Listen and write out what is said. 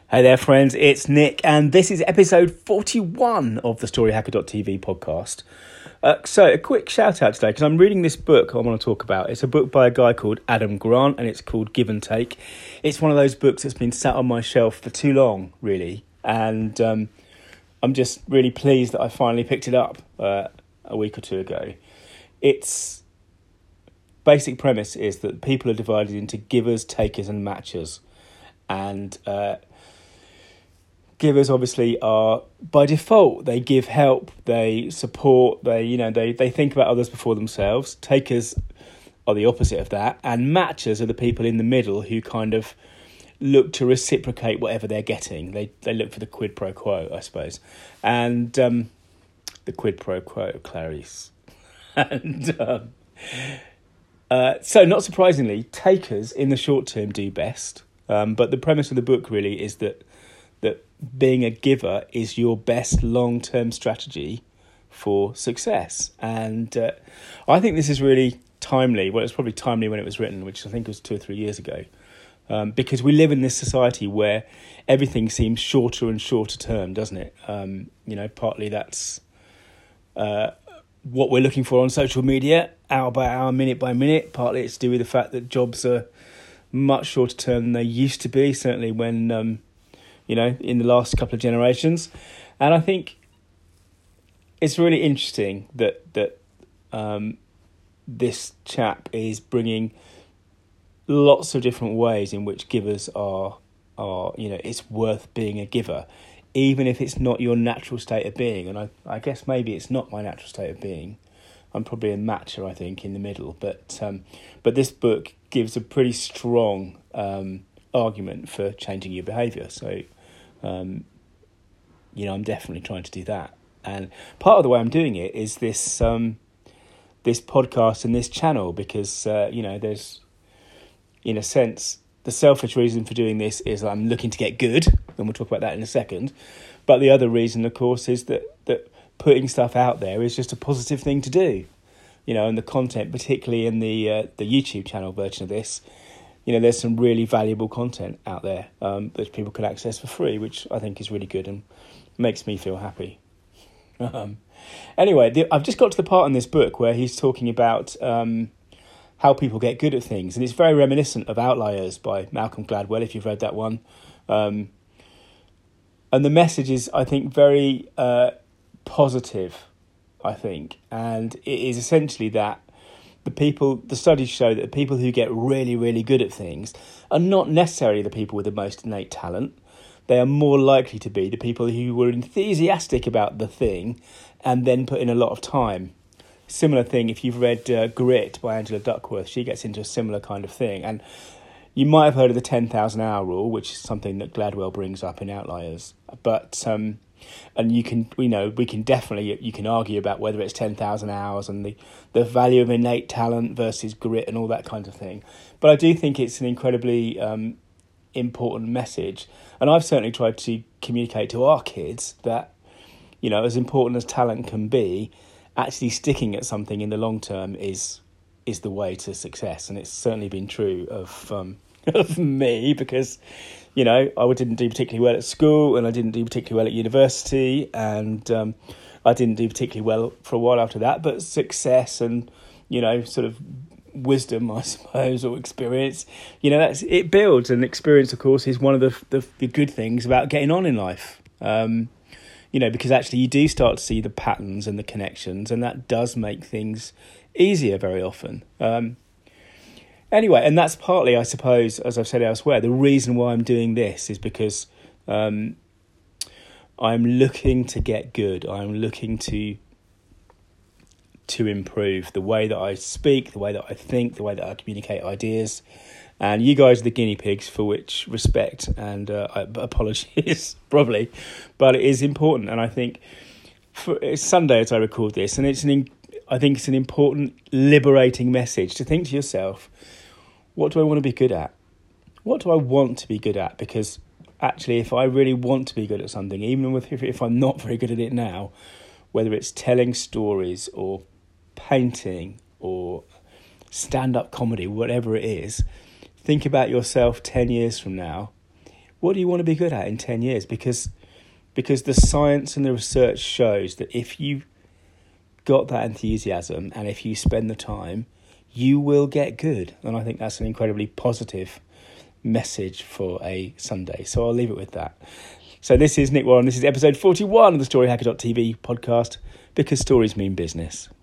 Hey there, friends, it's Nick, and this is episode 41 of the StoryHacker.tv podcast. So, a quick shout out today, because I'm reading this book I want to talk about. It's a book by a guy called Adam Grant, and it's called Give and Take. It's one of those books that's been sat on my shelf for too long, really, and I'm just really pleased that I finally picked it up a week or two ago. Its basic premise is that people are divided into givers, takers, and matchers, and givers obviously are, by default, they give help, they support, they think about others before themselves. Takers are the opposite of that, and matchers are the people in the middle who kind of look to reciprocate whatever they're getting. They look for the quid pro quo, I suppose, and the quid pro quo, Clarice. And so, not surprisingly, takers in the short term do best. But the premise of the book really is that being a giver is your best long-term strategy for success. And I think this is really timely. Well, it's probably timely when it was written, which I think was 2 or 3 years ago, because we live in this society where everything seems shorter and shorter term, doesn't it? Partly that's what we're looking for on social media, hour by hour, minute by minute. Partly it's to do with the fact that jobs are much shorter term than they used to be, certainly when in the last couple of generations. And I think it's really interesting that this chap is bringing lots of different ways in which givers are it's worth being a giver, even if it's not your natural state of being. And I guess maybe it's not my natural state of being. I'm probably a matcher, I think, in the middle. But this book gives a pretty strong argument for changing your behaviour. So, I'm definitely trying to do that. And part of the way I'm doing it is this podcast and this channel, because, there's, in a sense, the selfish reason for doing this is I'm looking to get good, and we'll talk about that in a second. But the other reason, of course, is that putting stuff out there is just a positive thing to do. And the content, particularly in the YouTube channel version of this, there's some really valuable content out there that people can access for free, which I think is really good and makes me feel happy. Anyway, I've just got to the part in this book where he's talking about how people get good at things, and it's very reminiscent of Outliers by Malcolm Gladwell, if you've read that one. And the message is, I think, very positive, I think, and it is essentially that the studies show that the people who get really, really good at things are not necessarily the people with the most innate talent. They are more likely to be the people who were enthusiastic about the thing and then put in a lot of time. Similar thing, if you've read Grit by Angela Duckworth, she gets into a similar kind of thing. And you might have heard of the 10,000 hour rule, which is something that Gladwell brings up in Outliers. But and you can argue about whether it's 10,000 hours and the value of innate talent versus grit and all that kind of thing. But I do think it's an incredibly important message. And I've certainly tried to communicate to our kids that, as important as talent can be, actually sticking at something in the long term is the way to success. And it's certainly been true of me, because I didn't do particularly well at school, and I didn't do particularly well at university, and I didn't do particularly well for a while after that. But success and, sort of wisdom, I suppose, or experience, it builds. And experience, of course, is one of the good things about getting on in life. Because actually you do start to see the patterns and the connections, and that does make things easier very often. Anyway, and that's partly, I suppose, as I've said elsewhere, the reason why I'm doing this is because I'm looking to get good. I'm looking to improve the way that I speak, the way that I think, the way that I communicate ideas. And you guys are the guinea pigs, for which respect and apologies, probably. But it is important, and I think it's Sunday as I record this, and I think it's an important, liberating message to think to yourself, what do I want to be good at? What do I want to be good at? Because actually, if I really want to be good at something, even if I'm not very good at it now, whether it's telling stories or painting or stand-up comedy, whatever it is, think about yourself 10 years from now what do you want to be good at in 10 years? Because the science and the research shows that if you got that enthusiasm and if you spend the time, you will get good. And I think that's an incredibly positive message for a Sunday. So I'll leave it with that. So this is Nick Warren. This is episode 41 of the StoryHacker.tv podcast, because stories mean business.